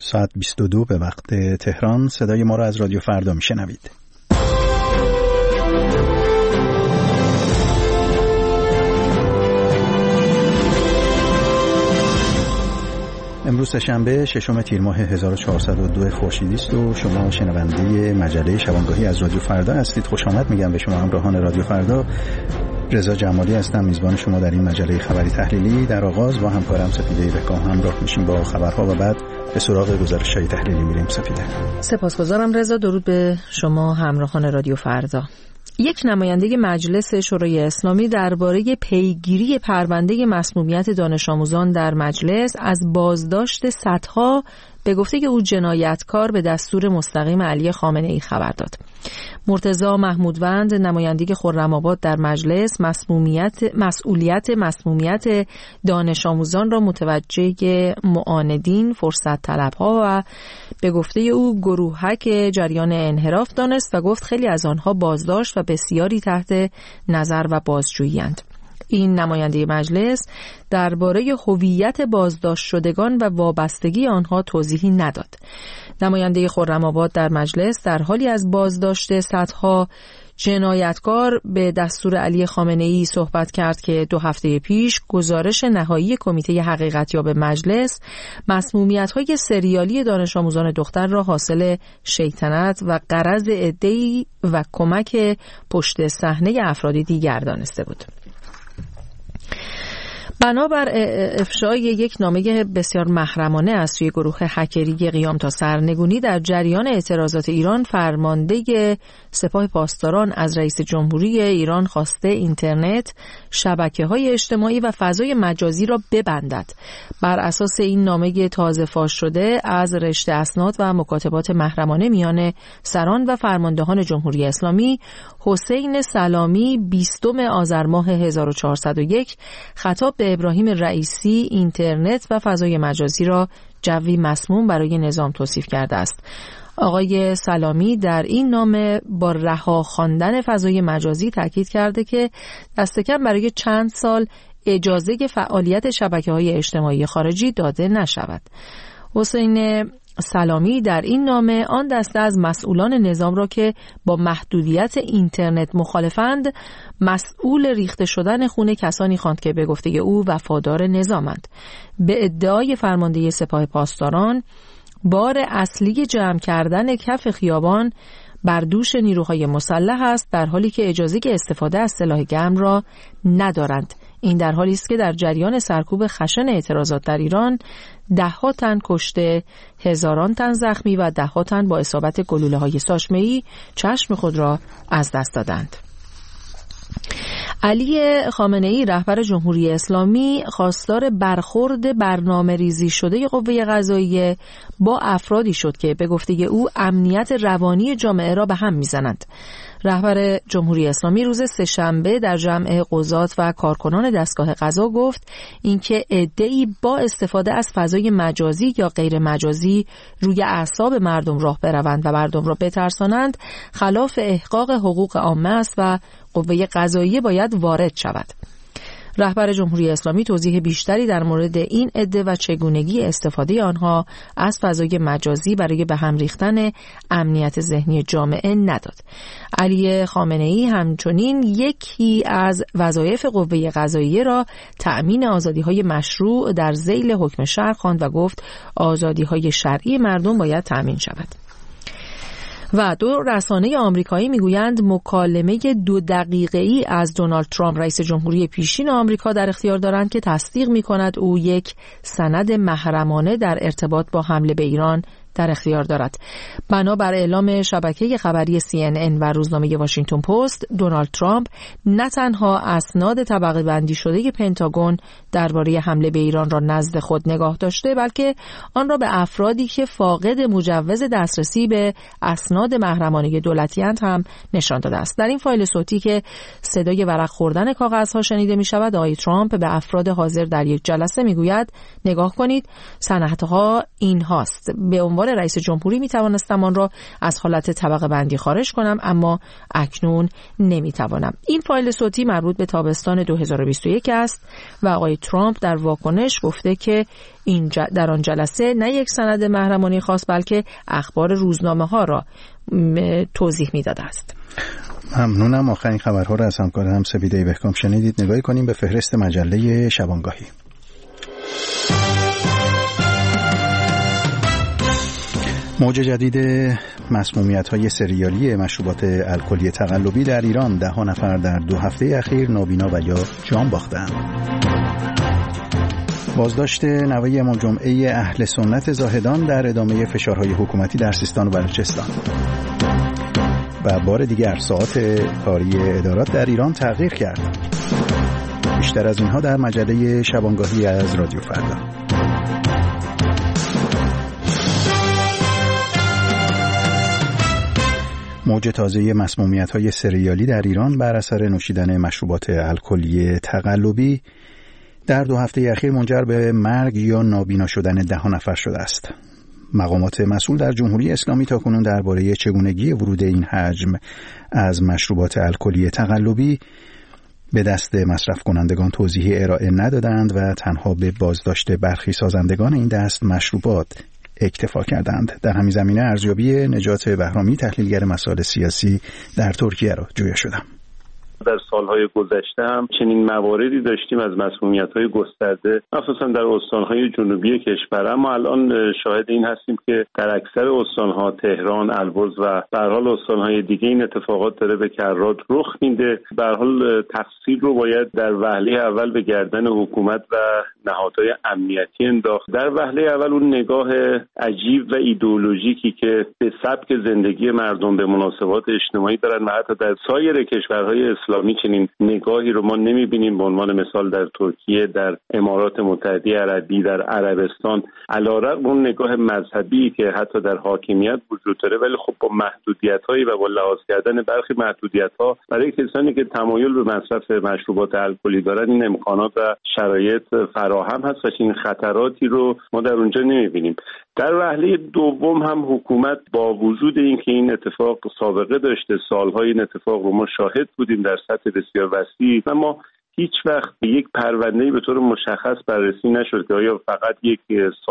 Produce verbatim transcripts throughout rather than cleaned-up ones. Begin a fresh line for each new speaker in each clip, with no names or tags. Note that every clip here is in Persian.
ساعت بیست و دو به وقت تهران. صدای ما را از رادیو فردا میشنوید. امروز شنبه ششم تیر ماه هزار و چهارصد و دو خورشیدی است و شما شنونده مجله شبانگاهی از رادیو فردا هستید. خوش آمد میگم به شما همراهان رادیو فردا. رضا جمالی هستم، میزبان شما در این مجله خبری تحلیلی. در آغاز با همکارم سپیده بکام همراه میشیم با خبرها و بعد به سراغ گزارش‌های تحلیلی میریم. سپیده.
سپاسگزارم رضا. درود به شما همراهان رادیو فردا. یک نماینده مجلس شورای اسلامی درباره پیگیری پرونده مسمومیت دانش آموزان در مجلس از بازداشت صدها به گفته او جنایتکار به دستور مستقیم علی خامنه‌ای خبر داد. مرتضی محمودوند نمایندگی خرم‌آباد در مجلس مسمومیت مسئولیت مسمومیت دانش آموزان را متوجه معاندین، فرصت طلب‌ها و به گفته او گروهک جریان انحراف دانست و گفت خیلی از آنها بازداشت و بسیاری تحت نظر و بازجویی‌اند. این نماینده مجلس درباره هویت بازداشت شدگان و وابستگی آنها توضیحی نداد. نماینده خرم‌آباد در مجلس در حالی از بازداشت صدها جنایتکار به دستور علی خامنه‌ای صحبت کرد که دو هفته پیش گزارش نهایی کمیته حقیقتیاب مجلس مسمومیت‌های سریالی دانش آموزان دختر را حاصل شیطنت و غرض عده‌ای و کمک پشت صحنه افراد دیگر دانسته بود. بنابر افشای یک نامه بسیار محرمانه از سوی گروه هکری قیام تا سرنگونی در جریان اعتراضات ایران، فرمانده سپاه پاسداران از رئیس جمهوری ایران خواسته اینترنت، شبکه‌های اجتماعی و فضای مجازی را ببندد. بر اساس این نامه تازه فاش شده از رشته اسناد و مکاتبات محرمانه میان سران و فرماندهان جمهوری اسلامی، حسین سلامی بیستم آذر ماه هزار و چهارصد و یک خطاب به ابراهیم رئیسی اینترنت و فضای مجازی را جوی مسموم برای نظام توصیف کرده است. آقای سلامی در این نامه با رها خواندن فضای مجازی تاکید کرده که دست کم برای چند سال اجازه فعالیت شبکه‌های اجتماعی خارجی داده نشود. حسین سلامی در این نامه آن دسته از مسئولان نظام را که با محدودیت اینترنت مخالفند مسئول ریخته شدن خون کسانی خواند که به گفته او وفادار نظامند. به ادعای فرمانده سپاه پاسداران، بار اصلی جمع کردن کف خیابان بر دوش نیروهای مسلح است، در حالی که اجازه استفاده از سلاح گرم را ندارند. این در حالی است که در جریان سرکوب خشن اعتراضات در ایران ده‌ها تن کشته، هزاران تن زخمی و ده‌ها تن با اصابت گلوله‌های ساچمه‌ای چشم خود را از دست دادند. علی خامنه‌ای رهبر جمهوری اسلامی خواستار برخورد برنامه ریزی شده قوه قضاییه با افرادی شد که به گفته او امنیت روانی جامعه را به هم میزنند. رهبر جمهوری اسلامی روز سه‌شنبه در جمع قضات و کارکنان دستگاه قضا گفت اینکه عده‌ای با استفاده از فضای مجازی یا غیر مجازی روی اعصاب مردم راه بروند و مردم را بترسانند خلاف احقاق حقوق عامه است و قوه قضاییه باید وارد شود. رهبر جمهوری اسلامی توضیح بیشتری در مورد این عده و چگونگی استفاده آنها از فضای مجازی برای به هم ریختن امنیت ذهنی جامعه نداد. علی خامنه‌ای همچنین یکی از وظایف قوه قضاییه را تأمین آزادی‌های مشروع در ذیل حکم شرع خواند و گفت آزادی‌های شرعی مردم باید تأمین شود. و دو رسانه آمریکایی میگویند مکالمه دو دقیقه‌ای از دونالد ترامپ رئیس جمهوری پیشین آمریکا در اختیار دارند که تصدیق می‌کند او یک سند محرمانه در ارتباط با حمله به ایران در اختیار دارد. بنابر اعلام شبکه خبری سی ان ان و روزنامه واشنگتن پست، دونالد ترامپ نه تنها اسناد طبقه بندی شده پنتاگون درباره حمله به ایران را نزد خود نگاه داشته، بلکه آن را به افرادی که فاقد مجوز دسترسی به اسناد محرمانه دولتی‌اند هم نشان داده است. در این فایل صوتی که صدای ورق خوردن کاغذها شنیده می شود، آقای ترامپ به افراد حاضر در یک جلسه می گوید نگاه کنید، سندها این هاست. به عنوان زمان رئیس جمهوری میتوانستم آن را از حالت طبقه بندی خارج کنم، اما اکنون نمیتوانم. این فایل صوتی مربوط به تابستان دو هزار و بیست و یک است و آقای ترامپ در واکنش گفته که این در آن جلسه نه یک سند محرمانه خاص بلکه اخبار روزنامه ها را توضیح میداده است.
ممنونم. آخرین خبرها را از همکارم سپیده بهکام شنیدید. نگاهی کنیم به فهرست مجله شبانگاهی. موج جدید مسمومیت‌های سریالی مشروبات الکلی تقلبی در ایران، ده ها نفر در دو هفته اخیر نابینا و یا جان باختند. بازداشت نوه امام جمعه اهل سنت زاهدان در ادامه فشارهای حکومتی در سیستان و بلوچستان. و بار دیگر ساعات کاری ادارات در ایران تغییر کرد. بیشتر از اینها در مجله شبانگاهی از رادیو فردا. موج تازه مسمومیت‌های سریالی در ایران بر اثر نوشیدن مشروبات الکلی تقلبی در دو هفته اخیر منجر به مرگ یا نابینا شدن ده ها نفر شده است. مقامات مسئول در جمهوری اسلامی تاکنون درباره چگونگی ورود این حجم از مشروبات الکلی تقلبی به دست مصرف کنندگان توضیحی ارائه ندادند و تنها به بازداشت برخی سازندگان این دست مشروبات اکتفا کردند. در همین زمینه ارزیابی نجات بهرامی، تحلیلگر مسائل سیاسی در ترکیه را جویا شدم.
در سالهای گذشته هم چنین مواردی داشتیم از مسمومیت‌های گسترده، مخصوصا در استان‌های جنوبی کشور، اما الان شاهد این هستیم که در اکثر استان‌ها، تهران، البرز و به هر حال استان‌های دیگه این اتفاقات داره به کرات رخ میده. به هر حال تقصیر رو باید در وهله اول به گردن حکومت و نهادهای امنیتی انداخت. در وهله اول اون نگاه عجیب و ایدئولوژیکی که به سبک زندگی مردم، به مناسبات اجتماعی دارن و حتی در سایر کشورهای اسلامی چنین نگاهی رو ما نمی‌بینیم. به عنوان مثال در ترکیه، در امارات متحده عربی، در عربستان، علی‌رغم اون نگاه مذهبی که حتی در حاکمیت وجود داره، ولی خب با محدودیت‌هایی و با لحاظ کردن برخی محدودیت‌ها برای کسانی که تمایل به مصرف مشروبات الکلی دارن این امکانات و شرایط فراهم هست و این خطراتی رو ما در اونجا نمی‌بینیم. در وهله دوم هم حکومت با وجود اینکه این اتفاق سابقه داشته، سال‌های این اتفاق رو ما شاهد بودیم در سطح بسیار وسیعی، اما هیچ وقت به یک پرونده‌ای به طور مشخص بررسی نشد که آیا فقط یک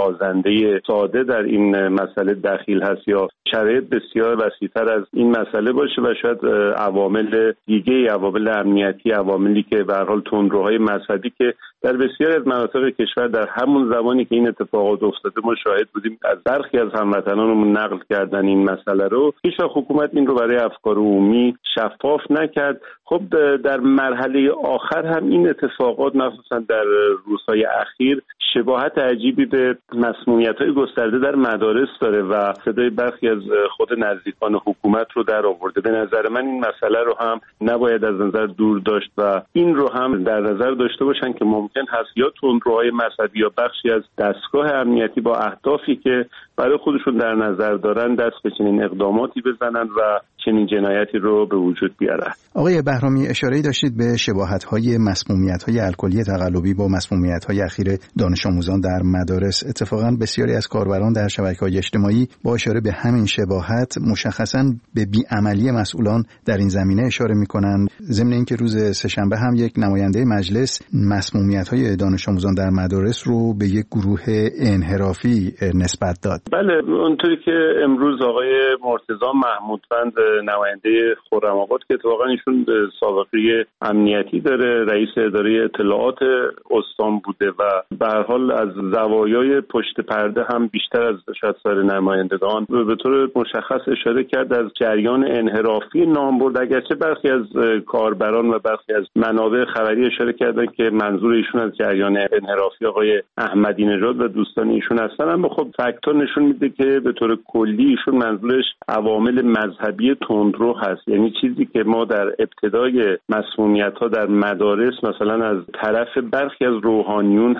سازنده ساده در این مسئله دخیل هست یا شرایط بسیار وسیع‌تر از این مسئله باشه و شاید عوامل دیگه، عوامل امنیتی، عواملی که به هر حال تندروهای مذهبی که در بسیاری از مناطق کشور در همون زمانی که این اتفاقات افتاده ما شاهد بودیم از برخی از هموطنانمون نقل کردن این مسئله رو. هیچ وقت حکومت این رو برای افکار عمومی شفاف نکرد. خب در مرحله آخر هم این اتفاقات مخصوصا در روزهای اخیر شباهت عجیبی به مسمومیت‌های گسترده در مدارس داره و صدای برخی از خود نزدیکان حکومت رو در آورده. به نظر من این مسئله رو هم نباید از نظر دور داشت و این رو هم در نظر داشته باشن که ممکن هست یا تندروهای مذهبی یا بخشی از دستگاه امنیتی با اهدافی که برای خودشون در نظر دارن دست به چنین اقداماتی بزنن و چنین جنایتی رو به وجود بیارن.
آقای بهرامی، اشاره‌ای داشتید به شباهت‌های مسمومیت‌های الکلی تقلبی با مسمومیت‌های اخیر دانش آموزان در مدارس. اتفاقاً بسیاری از کاربران در شبکه‌های اجتماعی با اشاره به همین شباهت مشخصاً به بی‌عملی مسئولان در این زمینه اشاره می‌کنند. ضمن اینکه روز سه‌شنبه هم یک نماینده مجلس مسمومیت‌های دانش آموزان در مدارس رو به یک گروه انحرافی نسبت داد.
بله، اونطوری که امروز آقای مرتضی محمودوند نماینده خرم‌آباد که اتفاقاً ایشون سابقه امنیتی داره، رئیس اداره اطلاعات استان بوده و به هر حال از زوایای پشت پرده هم بیشتر از شاید سایر نمایندگان به طور مشخص اشاره کرد از جریان انحرافی نام برد. اگرچه برخی از کاربران و برخی از منابع خبری اشاره کردن که منظور ایشون از جریان انحرافی آقای احمدی نژاد و دوستان ایشون هستن، اما خب فاکتور نشون میده که به طور کلی ایشون منظورش عوامل مذهبی تندرو هست، یعنی چیزی که ما در ابتدای مسمومیت‌ها در مدارس مثلا از طرف برخی از روحانیون هم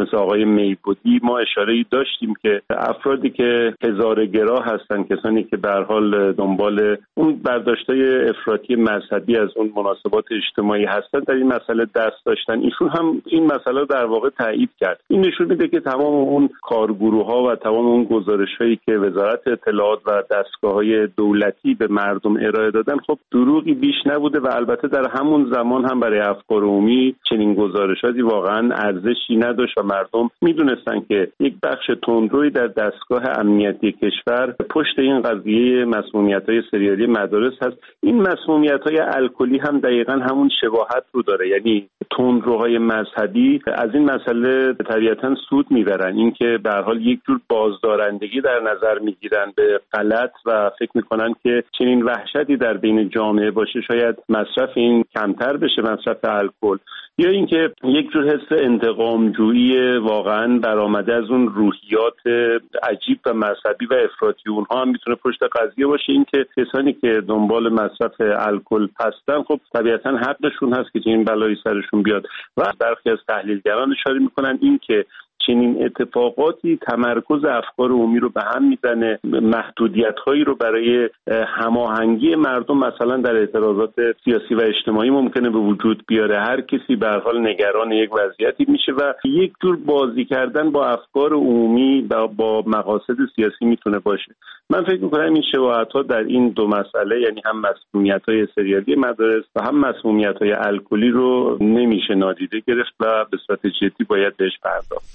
مثل آقای میبودی ما اشاره‌ای داشتیم که افرادی که هزاره‌گرا هستن، کسانی که به هر حال دنبال اون برداشت‌های افراطی مذهبی از اون مناسبات اجتماعی هستن، در این مسئله دست داشتن. ایشون هم این مسئله در واقع تایید کرد. این نشون میده که تمام اون کارگروه‌ها و تمام اون گزارش‌هایی که وزارت اطلاعات و دستگاه‌های دولتی به مردم ارائه دادن خب دروغی بیش نبوده و البته در همون زمان هم برای افکار عمومی چنین گزارشاتی واقعا ارزشی نداشت و مردم میدونستن که یک بخش تندروی در دستگاه امنیتی کشور پشت این قضیه مسمومیت‌های سریالی مدارس هست. این مسمومیت‌های الکلی هم دقیقاً همون شباهت رو داره، یعنی تندروهای مذهبی از این مسئله طبیعتاً سود میبرن، اینکه به هر حال یک جور بازدارندگی در نظر میگیرن به غلط و فکر میکنن که چنین وحشتی در بین جامعه باشه شاید مصرف این کمتر بشه، مصرف الکل، یا اینکه یک جور حس انتقامجویی واقعا برآمده از اون روحیات عجیب و مذهبی و افراطی اونها هم میتونه پشت قضیه باشه. اینکه کسانی که دنبال مصرف الکل هستن خب طبیعتاً حقشون هست که این بلایی سرشون بیاد و برخی از تحلیلگران اشاره میکنن اینکه چنین اتفاقاتی تمرکز افکار عمومی رو به هم میزنه، محدودیت‌هایی رو برای هماهنگی مردم مثلا در اعتراضات سیاسی و اجتماعی ممکنه به وجود بیاره. هر کسی به هر حال نگران یک وضعیتی میشه و یک جور بازی کردن با افکار عمومی و با مقاصد سیاسی میتونه باشه. من فکر می‌کنم این شباهت‌ها در این دو مسئله، یعنی هم مسمومیت‌های سریالی مدارس و هم مسمومیت‌های الکلی رو نمیشه نادیده گرفت و به صورت جدی باید بهش پرداخت.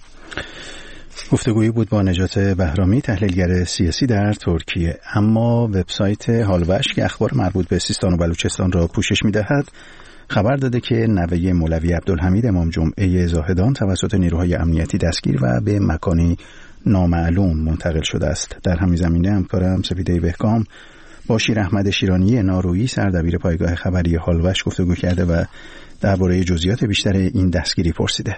گفتگویی بود با نجات بهرامی، تحلیلگر سیاسی در ترکیه. اما وبسایت حالوش که اخبار مربوط به سیستان و بلوچستان را پوشش می‌دهد خبر داده که نوه مولوی عبدالحمید امام جمعه زاهدان توسط نیروهای امنیتی دستگیر و به مکانی نامعلوم منتقل شده است. در همین زمینه همکارم سپیده بهکام با شیر احمد شیرانی نارویی سردبیر پایگاه خبری حالوش گفتگو کرده و درباره جزئیات بیشتر این دستگیری پرسیده.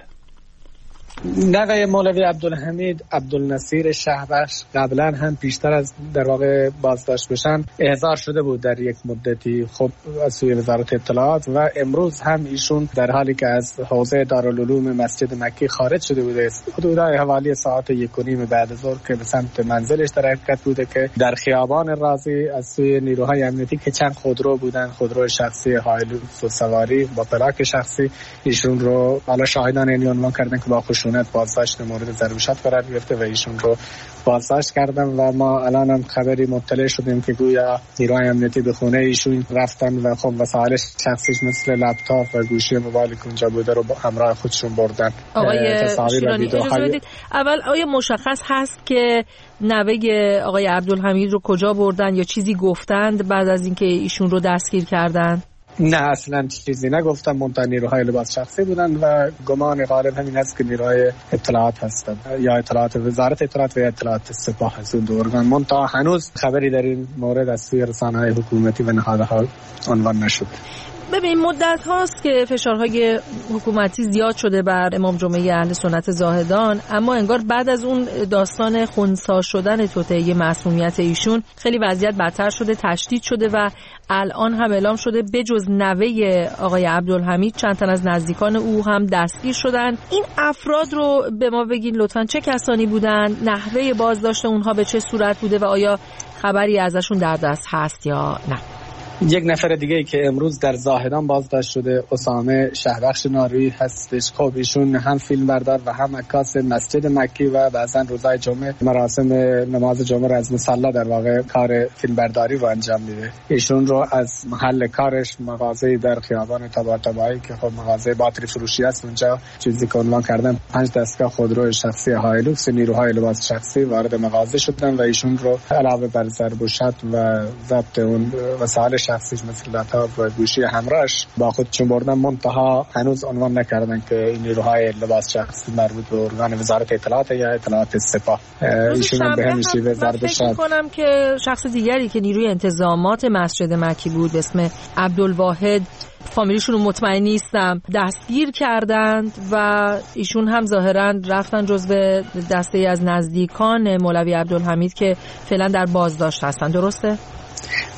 نوه مولوی عبدالحمید عبدالنصیر شهبخش قبلا هم پیشتر از در واقع بازداشت بشن احضار شده بود در یک مدتی خب از سوی وزارت اطلاعات و امروز هم ایشون در حالی که از حوزه دارالعلوم مسجد مکی خارج شده بوده حدودا حوالی ساعت یک و نیم بعد از ظهر که به سمت منزلش در حرکت بوده که در خیابان رازی از سوی نیروهای امنیتی که چند خودرو بودن، خودرو شخصی هایلوکس و سواری با پلاک شخصی، ایشون رو بالا شاهدان یعنی عنوان کردن که با خشونت بازداشت مورد ضرورت قرار گرفته و ایشون رو بازداشت کردن و ما الان هم خبری مطلع شدیم که گویا نیروهای امنیتی به خونه ایشون رفتن و خب وسایل شخصیش مثل لپتاپ و گوشی موبایلی که اونجا بوده رو همراه خودشون بردن.
آقای شیرانی اجازه بدید اول آیا مشخص هست که نوه آقای عبدالحمید رو کجا بردن یا چیزی گفتند بعد از اینکه ایشون رو دستگیر کردن؟
نه اصلا چیزی نگفتم، منتها نیروهای لباس شخصی بودن و گمان غالب همین است که نیروهای اطلاعات هستند یا اطلاعات وزارت اطلاعات و یا اطلاعات سپاه از اون دو ارگان. منتها هنوز خبری در این مورد از سوی رسانه‌های حکومتی و نهادها عنوان نشده.
ببین مدت هاست که فشارهای حکومتی زیاد شده بر امام جمعه اهل سنت زاهدان، اما انگار بعد از اون داستان خنثی شدن توطئه معصومیت ایشون خیلی وضعیت بدتر شده، تشدید شده و الان هم اعلام شده بجز نوه آقای عبدالحمید چند تن از نزدیکان او هم دستگیر شدن. این افراد رو به ما بگین لطفاً چه کسانی بودن، نحوه بازداشت اونها به چه صورت بوده و آیا خبری ازشون در دست هست یا نه؟
یک نفر دیگه ای که امروز در زاهدان بازداشت شده اسامه شهبخش نارویی هستش. خب ایشون هم فیلم بردار و هم عکاس مسجد مکی و بعضا روزهای جمعه مراسم نماز جمعه را از مصلی در واقع کار فیلم برداری رو انجام میده. ایشون رو از محل کارش مغازه در خیابان طباطبایی که خب مغازه باتری فروشی است اونجا چیزی که عنوان کردن پنج دستگاه خودرو شخصی هایلوکس نیروهای لباس شخصی وارد مغازه شدن و ایشون رو علاوه بر ضرب و شتم و ضبط اون وسایل شخصیش مثل لپتاپ و گوشی همراهش با خودشون بردن. منتها هنوز عنوان نکردن که این نیروهای لباس شخصی مربوط به ارگان وزارت اطلاعات یا اطلاعات سپاه. ایشون به همین شیوه ضرب شد.
فکر کنم که شخص دیگری که نیروی انتظامات مسجد مکی بود به اسم عبدالواحد، فامیلیشون رو مطمئن نیستم، دستگیر کردند و ایشون هم ظاهرا رفتن جزو دسته از نزدیکان مولوی عبدالحمید که فعلا در بازداشت هستن. درسته؟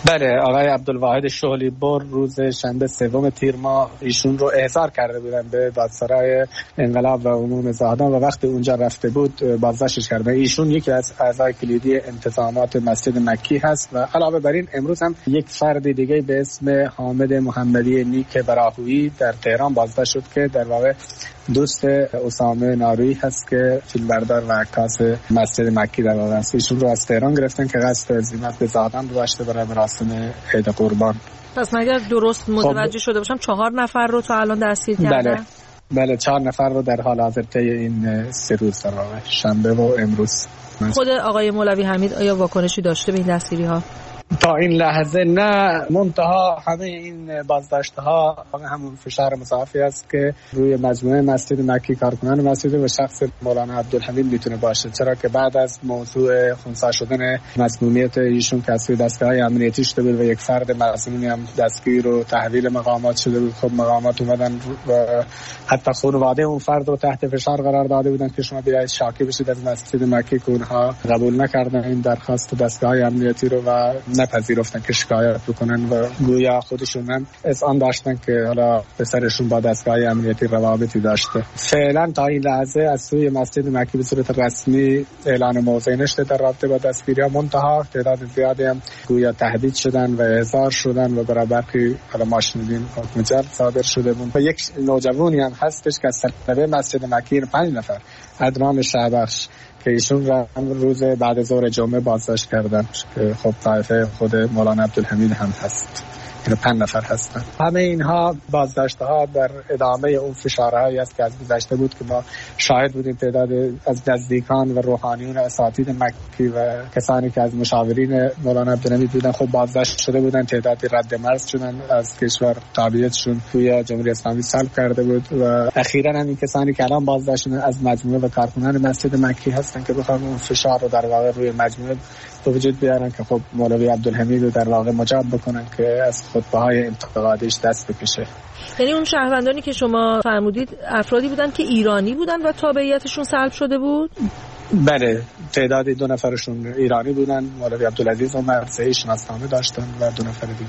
بله، آقای عبدالواحد شغلی‌بر روز شنبه سوم تیر ماه ایشون رو احضار کرده بودن به دادسرای انقلاب و عموم زاهدان و وقتی اونجا رفته بود بازداشتش کرده. ایشون یکی از اعضای کلیدی انتظامات مسجد مکی هست و علاوه بر این امروز هم یک فرد دیگه به اسم حامد محمدی نیک براهویی در تهران بازداشت شد که در واقع دوست اسامه نارویی هست که فیلمبردار و عکاس مسجد مکی در واقع است. ایشون رو از تهران گرفتن که قصد عزیمت به زاهدان داشته برای مراسم عید قربان.
پس مگر درست متوجه شده باشم چهار نفر رو تا الان دستگیر کردن؟
بله بله چهار نفر رو در حال حاضر طی این سه روز در واقع شنبه و امروز.
خود آقای مولوی حمید آیا واکنشی داشته به این دستگیری ها؟
تا این لحظه نه، منتها همه این بازداشت ها همون فشار مضاعفی است که روی مجموعه مسجد مکی، کارکنان مسجد و شخص مولانا عبدالحمید میتونه باشه، چرا که بعد از موضوع خنثی شدن مسمومیت ایشون که از سوی دستگاه امنیتی شده بود و یک فرد مسئول هم دستگیر و تحویل مقامات شده بود، خب مقامات اومدن و حتی خانواده اون فرد رو تحت فشار قرار داده بودن که شما بیاید شاکی بشید از مسجد مکی، که اونها قبول نکردن این درخواست دستگاه امنیتی رو و نپذیرفتن که شکایت بکنن و گویا خودشون هم اذعان داشتن که حالا پسرشون با دستگاه امنیتی روابطی داشته. فعلا تا این لحظه از سوی مسجد مکی به صورت رسمی اعلان موضع نشده در رابطه با دستگیری‌ها، منتها تعداد زیادی هم گویا تهدید شدن و احضار شدن و برای برخی حالا ما شنیدیم حکم جلب صادر شده بود. و یک نوجوانی هم هستش که از طرف مسجد مکی پنج نفر ادنان شهبخش که ایشون را روز بعد ظهر جمعه بازداشت کردن که خب طایفه خود مولانا عبدالحمید هم هست. این پنج نفر هستن. همه اینها بازداشت‌ها در ادامه اون فشارهایی است که از گذشته بود که ما شاهد بودیم. تعداد از نزدیکان و روحانیون اساتید مکی و کسانی که از مشاورین مولانا عبدالحمید بودن خب بازداشت شده بودن، تعدادی رد مرز شدن از کشور، تابعیتشون توی جمهوری اسلامی سلب کرده بود و اخیراً هم این کسانی که الان بازداشت شدن از مجموعه و کارکنان مسجد مکی هستن که بخوام اون فشار رو در واقع روی مجموعه به وجود بیارن که خب مولوی عبدالحمید رو در واقع مجاب بکنن که از خطبه‌های انتقادیش دست بکشه.
یعنی اون شهروندانی که شما فرمودید افرادی بودن که ایرانی بودن و تابعیتشون سلب شده بود؟
بله، تعدادی دو نفرشون ایرانی بودن، مولوی عبدالعزیز و مرزه‌ای شناسنامه داشتن و دو نفر دیگه.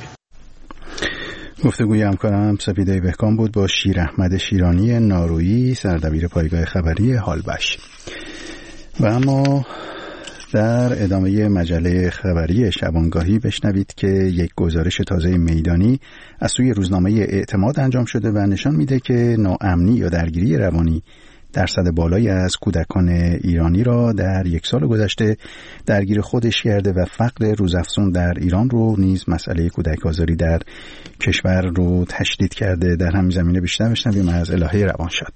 گفتگوی همکارم سپیده بهکام بود با شیر احمد شیرانی نارویی، سردبیر پایگاه خبری هالبش. و اما در ادامه مجله خبری شبانگاهی بشنوید که یک گزارش تازه میدانی از سوی روزنامه اعتماد انجام شده و نشان میده که ناامنی یا درگیری روانی درصد بالایی از کودکان ایرانی را در یک سال گذشته درگیر خودش کرده و فقر روزافزون در ایران رو نیز مسئله کودک آزاری در کشور رو تشدید کرده. در همین زمینه بیشتر بشنویم از الهه روانشاد.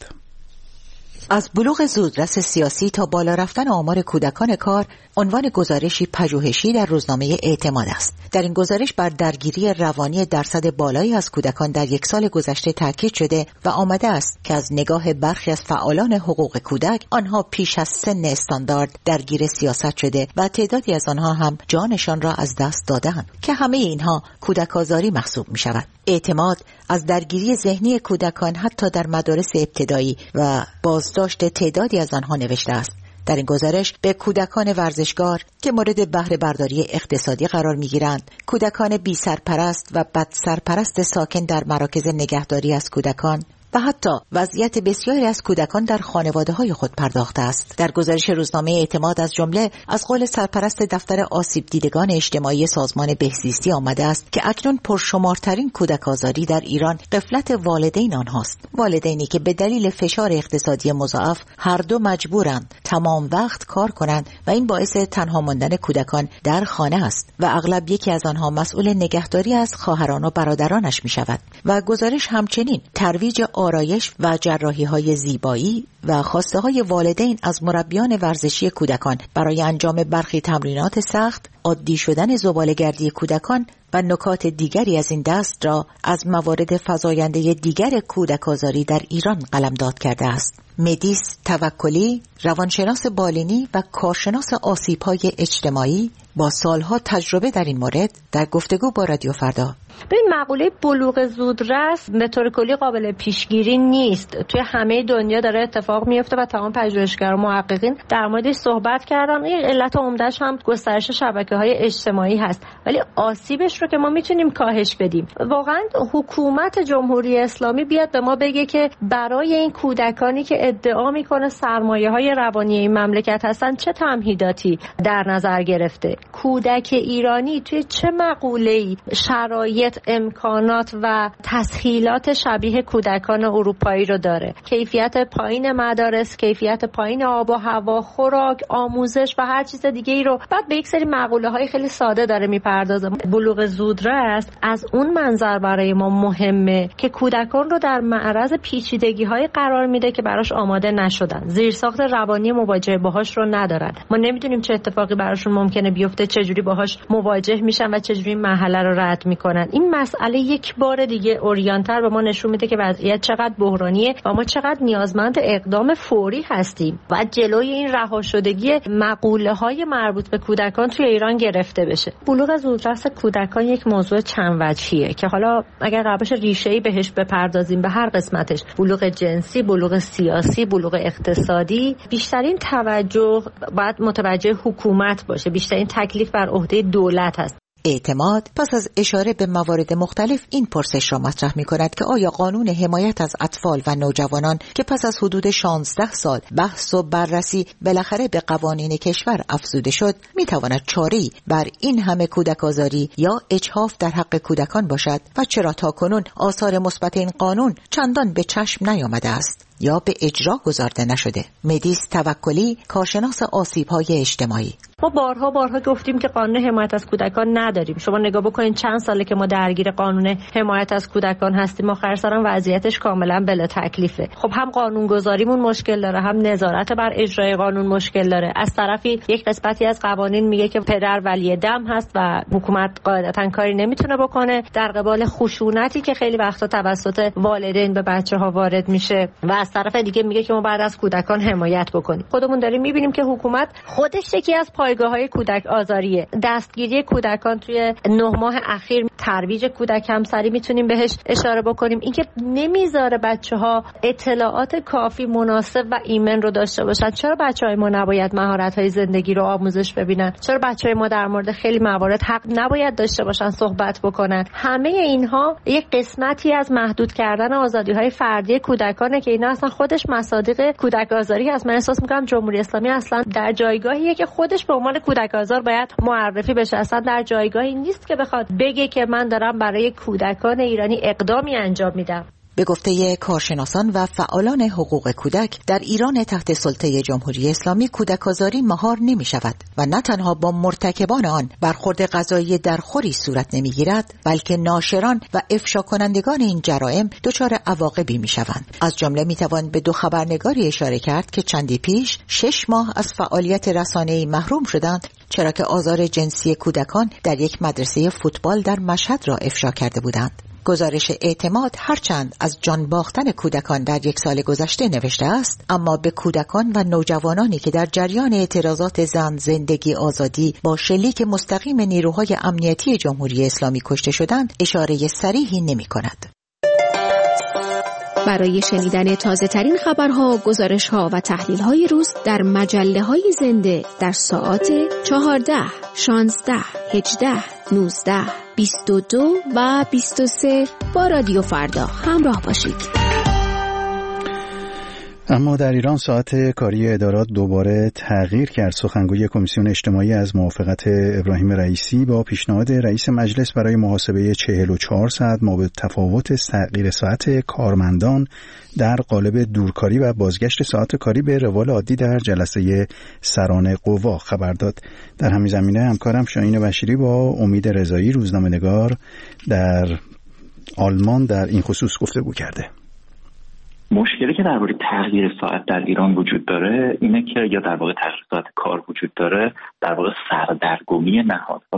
از بلوغ زودرس سیاسی تا بالا رفتن آمار کودکان کار، عنوان گزارشی پژوهشی در روزنامه اعتماد است. در این گزارش بر درگیری روانی درصد بالایی از کودکان در یک سال گذشته تاکید شده و آمده است که از نگاه برخی از فعالان حقوق کودک، آنها پیش از سن استاندارد درگیر سیاست شده و تعدادی از آنها هم جانشان را از دست دادند که همه اینها کودک آزاری محسوب می شود. اعتماد از درگیری ذهنی کودکان حتی در مدارس ابتدایی و بازداشت تعدادی از آنها نوشته است. در این گزارش به کودکان ورزشکار که مورد بهره برداری اقتصادی قرار می‌گیرند، کودکان بی سرپرست و بد سرپرست ساکن در مراکز نگهداری از کودکان و حتی وضعیت بسیاری از کودکان در خانواده‌های خود پرداخته است. در گزارش روزنامه اعتماد از جمله از قول سرپرست دفتر آسیب دیدگان اجتماعی سازمان بهزیستی آمده است که اکنون پرشمارترین کودک آزاری در ایران غفلت والدین آنهاست. والدینی که به دلیل فشار اقتصادی مضاعف هر دو مجبورند تمام وقت کار کنند و این باعث تنها ماندن کودکان در خانه است و اغلب یکی از آنها مسئول نگهداری از خواهران و برادرانش می شود. و گزارش همچنین ترویج آرایش و جراحی‌های زیبایی و خواسته‌های والدین از مربیان ورزشی کودکان برای انجام برخی تمرینات سخت، عادی شدن زباله‌گردی کودکان و نکات دیگری از این دست را از موارد فزاینده دیگر کودک آزاری در ایران قلمداد کرده است. مدیس توکلی، روانشناس بالینی و کارشناس آسیب‌های اجتماعی با سالها تجربه در این مورد، در گفتگو با رادیو فردا
ببین مقوله بلوغ زودرس به طور کلی قابل پیشگیری نیست. توی همه دنیا داره اتفاق میفته و تمام پژوهشگران و محققین در موردش صحبت کردن. این علت عمده‌اش هم گسترش شبکه‌های اجتماعی هست، ولی آسیبش رو که ما میتونیم کاهش بدیم. واقعا حکومت جمهوری اسلامی بیاد به ما بگه که برای این کودکانی که ادعا میکنه سرمایه‌های روانی این مملکت هستن چه تمهیداتی در نظر گرفته. کودک ایرانی توی چه مقوله‌ای شرایط، امکانات و تسهیلات شبیه کودکان اروپایی رو داره. کیفیت پایین مدارس، کیفیت پایین آب و هوا، خوراک، آموزش و هر چیز دیگه ای رو بعد به یک سری مقوله‌های خیلی ساده داره میپردازه. بلوغ زودرس از اون منظر برای ما مهمه که کودکان رو در معرض پیچیدگی‌های قرار میده که براش آماده نشدن. زیرساخت روانی مواجهه باهاش رو ندارن. ما نمیدونیم چه اتفاقی براشون ممکنه بیفته، چه جوری باهاش مواجه میشن و چه جوری مرحله رو رد میکنن. این مسئله یک بار دیگه اوریانتر به ما نشون میده که وضعیت چقدر بحرانیه و ما چقدر نیازمند اقدام فوری هستیم و جلوی این رها شدگی مقوله‌های مربوط به کودکان توی ایران گرفته بشه. بلوغ زودرس کودکان یک موضوع چند وجهیه که حالا اگر قرار باشه ریشه‌ای بهش بپردازیم به هر قسمتش، بلوغ جنسی، بلوغ سیاسی، بلوغ اقتصادی، بیشترین توجه باید متوجه حکومت باشه، بیشترین تکلیف بر عهده دولت هست.
اعتماد پس از اشاره به موارد مختلف این پرسش را مطرح می کند که آیا قانون حمایت از اطفال و نوجوانان که پس از حدود شانزده سال بحث و بررسی بالاخره به قوانین کشور افزوده شد می تواند چاره‌ای بر این همه کودک آزاری یا اجحاف در حق کودکان باشد و چرا تاکنون آثار مثبت این قانون چندان به چشم نیامده است یا به اجرا گذارده نشده؟ مدیس توکلی، کارشناس آسیب‌های اجتماعی:
ما بارها بارها گفتیم که قانون حمایت از کودکان نداریم. شما نگاه بکنید چند ساله که ما درگیر قانون حمایت از کودکان هستیم. آخر سرم وضعیتش کاملا بلا تکلیفه. خب هم قانونگذاریمون مشکل داره، هم نظارت بر اجرای قانون مشکل داره. از طرفی یک قسمتی از قوانین میگه که پدر ولی دم هست و حکومت قاعدتاً کاری نمیتونه بکنه در قبال خشونتی که خیلی وقتا توسط والدین به بچه‌ها وارد میشه، و از طرف دیگه میگه که ما بعد از کودکان حمایت بکنیم. خودمون داریم میبینیم که حکومت خودش یکی از پایگاه‌های کودک آزاریه. دستگیری کودکان توی نه ماه اخیر، ترویج کودک همسری میتونیم بهش اشاره بکنیم. اینکه نمیذاره بچه‌ها اطلاعات کافی، مناسب و ایمن رو داشته باشن. چرا بچه‌های ما نباید مهارت‌های زندگی رو آموزش ببینن؟ چرا بچه‌های ما در مورد خیلی موارد حق نباید داشته باشن صحبت بکنن؟ همه اینها یک قسمتی از محدود کردن آزادی‌های فردی کودکانه که اینا اصلا خودش مصادیق کودک آزاری هست. من احساس می‌کنم جمهوری اسلامی اصلا در جایگاهیه که خودش به عنوان کودک آزار باید معرفی بشه. اصلا در جایگاهی نیست که بخواد بگه که من دارم برای کودکان ایرانی اقدامی انجام میدم.
به گفته کارشناسان و فعالان حقوق کودک، در ایران تحت سلطه جمهوری اسلامی کودک آزاری مهار نمی شود و نه تنها با مرتکبان آن برخورد قضایی درخوری صورت نمی گیرد، بلکه ناشران و افشا کنندگان این جرائم دچار عواقبی می شوند. از جمله می توان به دو خبرنگاری اشاره کرد که چندی پیش شش ماه از فعالیت رسانه‌ای محروم شدند، چرا که آزار جنسی کودکان در یک مدرسه فوتبال در مشهد را افشا کرده بودند. گزارش اعتماد هرچند از جان باختن کودکان در یک سال گذشته نوشته است، اما به کودکان و نوجوانانی که در جریان اعتراضات زن، زندگی، آزادی با شلیک مستقیم نیروهای امنیتی جمهوری اسلامی کشته شدند اشاره صریحی نمی کند.
برای شنیدن تازه ترین خبرها، گزارشها و تحلیل های روز در مجله های زنده در ساعات چهارده، شانزده، هجده، نوزده، بیست و دو و بیست و سه با رادیو فردا همراه باشید.
اما در ایران ساعت کاری ادارات دوباره تغییر کرد. سخنگوی کمیسیون اجتماعی از موافقت ابراهیم رئیسی با پیشنهاد رئیس مجلس برای محاسبه چهل و چهار ساعت ما به تفاوت تغییر ساعت کارمندان در قالب دورکاری و بازگشت ساعت کاری به روال عادی در جلسه سران قوا خبر داد. در همین زمینه همکارم شاهین بشیری با امید رضایی، روزنامه‌نگار در آلمان، در این خصوص گفتگو کرده.
مشکلی که درباره تغییر ساعت در ایران وجود داره اینه که یا در واقع تغییر ساعت کار وجود داره، در واقع سردرگمی نهادها،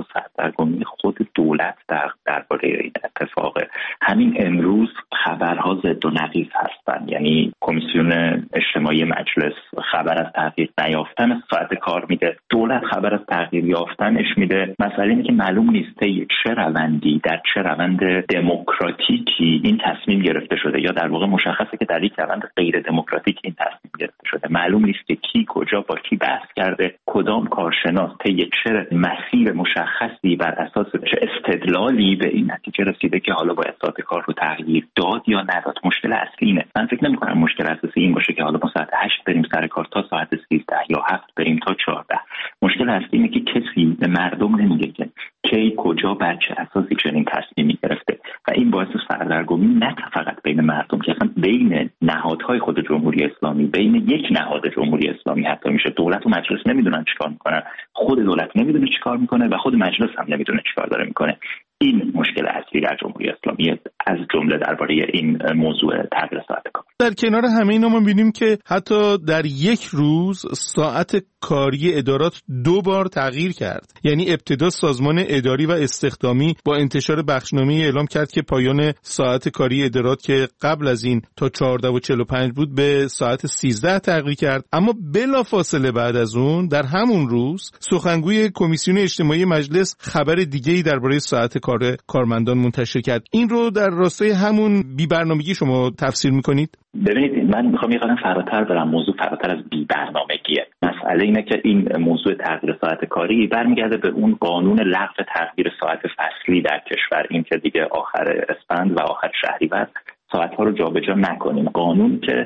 سردرگمی خود دولت در درباره این اتفاق. همین امروز خبرها ضد و نقیض هستند. یعنی کمیسیون اجتماعی مجلس خبر از تغییر نیافتن ساعت کار میده، دولت خبر از تغییر یافتنش میده. مسئله اینه که معلوم نیست چه روندی در چه روند دموکراتیکی این تصمیم گرفته شده، یا در واقع مشخصه که در یک روند غیر دموکراتیک این تصمیم گرفته شده. معلوم نیست که کی کجا با کی بحث کرده، کدام کارشناس طی چه مسیر مشخصی بر اساس چه استدلالی به این نتیجه رسیده که حالا باید ساعت کار رو تغییر داد یا نداد. مشکل اصلی اینه. من فکر نمی‌کنم مشکل اساسی این باشه که حالا ما ساعت هشت بریم سر کار تا ساعت سیزده یا هفت بریم تا چهارده. مشکل اصلی اینه که کسی به مردم نمیگه که کی کجا بر چه اساسی چنین تصمیمی گرفته و این باعث سردرگمی نه فقط بین مردم که اصلا بین نهادهای خود جمهوری اسلامی، بین یک نهاد جمهوری اسلامی حتی میشه. دولت و مجلس نمیدونن چیکار میکنن، خود دولت نمیدونه چیکار میکنه و خود مجلس هم نمیدونه چیکار داره میکنه. این مشکل اصلی در جمهوری اسلامی از جمله درباره این موضوع تغییر ساعت کار.
در کنار همه اینا ما می‌بینیم که حتی در یک روز ساعت کاری ادارات دو بار تغییر کرد. یعنی ابتدا سازمان اداری و استخدامی با انتشار بخشنامه اعلام کرد که پایان ساعت کاری ادارات که قبل از این تا چهارده و چهل و پنج بود به ساعت سیزده تغییر کرد. اما بلافاصله بعد از اون در همون روز سخنگوی کمیسیون اجتماعی مجلس خبر دیگه‌ای درباره ساعت کار کارمندان منتشر کرد. این رو در راستای همون بی برنامگی شما تفسیر میکنید؟
ببینید، من میخوام یه قدم فراتر برم. موضوع فراتر از بی برنامگیه. مسئله اینه که این موضوع تغییر ساعت کاری برمیگرده به اون قانون لغو تغییر ساعت فصلی در کشور، این که دیگه آخر اسفند و آخر شهریور ساعت‌ها رو جابجا نکنیم. قانون که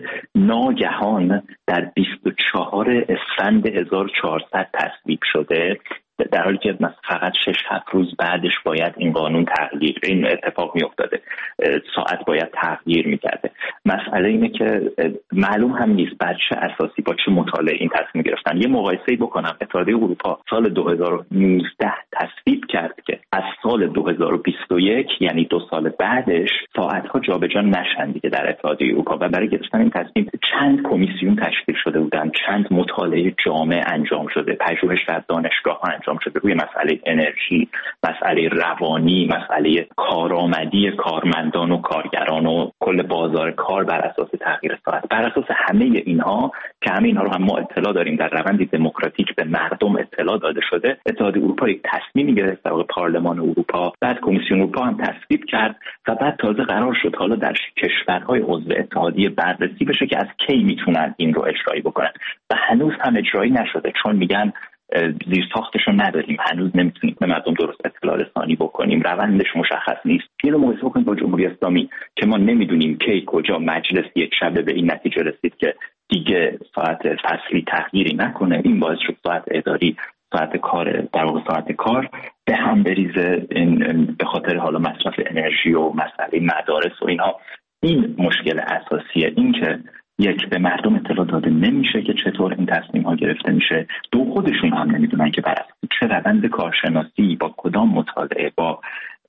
ناگهان در بیست و چهار اسفند هزار و چهارصد تصویب شده، در حالی که فقط شش هفت روز بعدش باید این قانون تغییر این اتفاق می افتاده، ساعت باید تغییر می کرده. مسئله اینه که معلوم هم نیست بر چه اساسی با چه مطالعه این تصمیم گرفتن. یه مقایسه‌ای بکنم. اتحادیه اروپا سال دو هزار و نوزده تصویب کرد که از سال دو هزار و بیست و یک یعنی دو سال بعدش ساعت‌ها جابجا نشن دیگه در اتحادیه اروپا. و برای گرفتن این تصمیم چند کمیسیون تشکیل شده بودن، چند مطالعه جامع انجام شده، پژوهش در دانشگاه‌ها انجام شده روی مسئله انرژی، مسئله روانی، مسئله کارآمدی کارمندان و کارگران و کل بازار کار بر اساس تغییر ساعت. بر اساس همه اینها که همه اینها رو هم ما اطلاع داریم، در روندی دموکراتیک به مردم اطلاع داده شده، اتحادیه اروپا یک تصمیمی گرفت در پارلمان اروپا، بعد کمیسیون اروپا هم تصویب کرد و بعد تازه قرار شد حالا در کشورهای عضو اتحادیه بررسی بشه که از کی میتونن این رو اجرایی بکنن و هنوز هم اجرایی نشده، چون میگن زیر ساختش رو نداریم، هنوز نمیتونیم به مردم درست اطلاع رسانی بکنیم، روندش مشخص نیست. این رو مقایسه بکنیم با جمهوری اسلامی که ما نمیدونیم کی کجا مجلس یک شبه به این نتیجه رسید که دیگه ساعت فصلی تغییری نکنه. این باعث شد ساعت اداری، ساعت کار، در واقع ساعت کار به هم بریزه به خاطر حالا مصرف انرژی و مسئله مدارس و اینها. این مشکل اساسیه، این که یک به مردم اطلاع داده نمیشه که چطور این تصمیم ها گرفته میشه، دو خودشون هم نمیدونن که بر اساس چه روند کارشناسی، با کدام مطالعه، با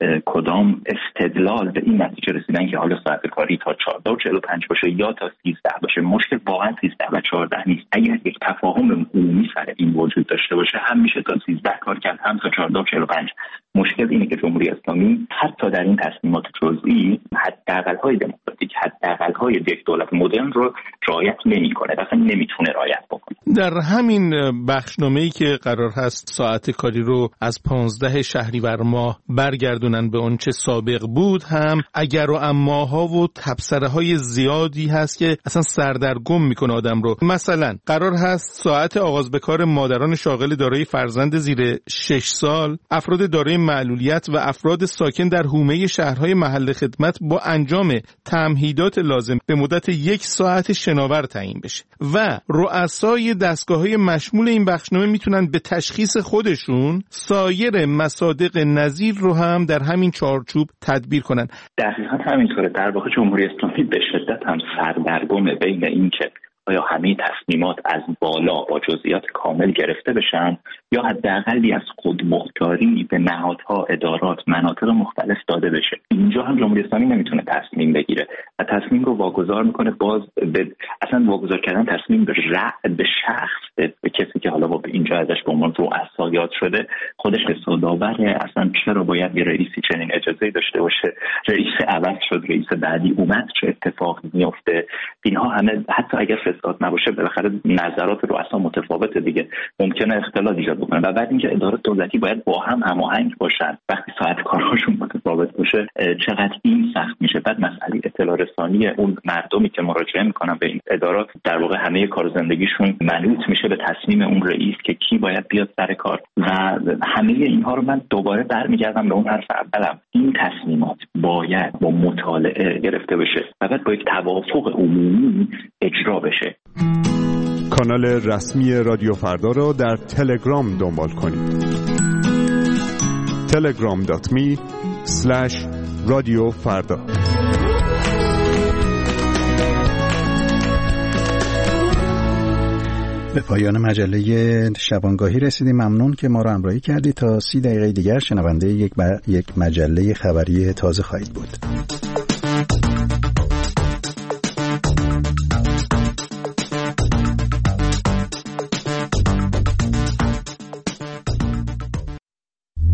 کدام استدلال به این نتیجه رسیدن که حالا ساعت کاری تا چهارده و چهل و پنج باشه یا تا سیزده باشه. مشکل واقعا سیزده و چهارده نیست. اگر یک تفاهم عمومی سر این وجود داشته باشه، هم میشه تا سیزده کار کرد، هم تا چهارده و چهل و پنج. مشکل اینه که جمهوری اسلامی حتی در این تصمیمات جزئی حداقل‌های دموکراتیک، حداقل‌های یک دولت مدرن رو رعایت نمی‌کنه، اصلا نمیتونه رعایت بکنه.
در همین بخشنامه‌ای که قرار هست ساعت کاری رو از پانزده شهریور ماه برگردونن به اون چه سابق بود، هم اگر و اماها و تبصره‌های زیادی هست که اصلا سردرگم میکنه آدم رو. مثلا قرار هست ساعت آغاز به کار مادران شاغل دارای فرزند زیر شش سال، افراد دارای معلولیت و افراد ساکن در حومه شهرهای محل خدمت با انجام تمهیدات لازم به مدت یک ساعت شناور تعیین بشه و رؤسای دستگاه‌های مشمول این بخشنامه میتونن به تشخیص خودشون سایر مصادیق نظیر رو هم در همین چارچوب تدبیر کنن.
دقیقاً همینطوره. در واقع جمهوری اسلامی به شدت هم سردرگمه بین این که آیا همه تصمیمات از بالا با جزئیات کامل گرفته بشن یا حداقلی از خودمختاری به نهادها، ادارات، مناطق مختلف داده بشه. اینجا هم جمهوری اسلامی نمیتونه تصمیم بگیره و تصمیم رو واگذار میکنه باز به اصلا واگذار کردن تصمیم به ر... به شخص به... به کسی که حالا با به اینجا ازش به عنوان رؤسا یاد شده خودش حسابداره. اصلا چرا باید یه رئیسی چنین اجازه‌ای داشته باشه؟ رئیس عوض شد، رئیس بعدی اومد، چه اتفاقی میفته؟ اینها همه حتی اگر فساد نباشه بالاخره نظرات رؤسا متفاوته دیگه، ممکنه اختلاف ایجاد بکنه. و بعد اینکه ادارات دولتی باید با هم هماهنگ باشن، وقتی ساعت کارهاشون متفاوت باشه چقدر این سخت میشه. بعد مسئله اطلاع رسانی اون مردمی که مراجعه میکنن به این ادارات، در واقع همه کار زندگیشون منوط میشه به تصمیم اون رئیس که کی باید بیاد سر کار. و همه اینها رو من دوباره برمیگردم به اون حرف اولم، این تصمیمات باید با مطالعه گرفته بشه و بعد با یک توافق عمومی اجرا بشه.
کانال رسمی رادیو فردا را در تلگرام دنبال کنید. تلگرام دات می اسلش رادیو فردا.
به پایان مجله شبانگاهی رسیدیم. ممنون که ما رو همراهی کردید. تا سی دقیقه دیگر شنونده یک, ب... یک مجله خبری تازه خواهید بود.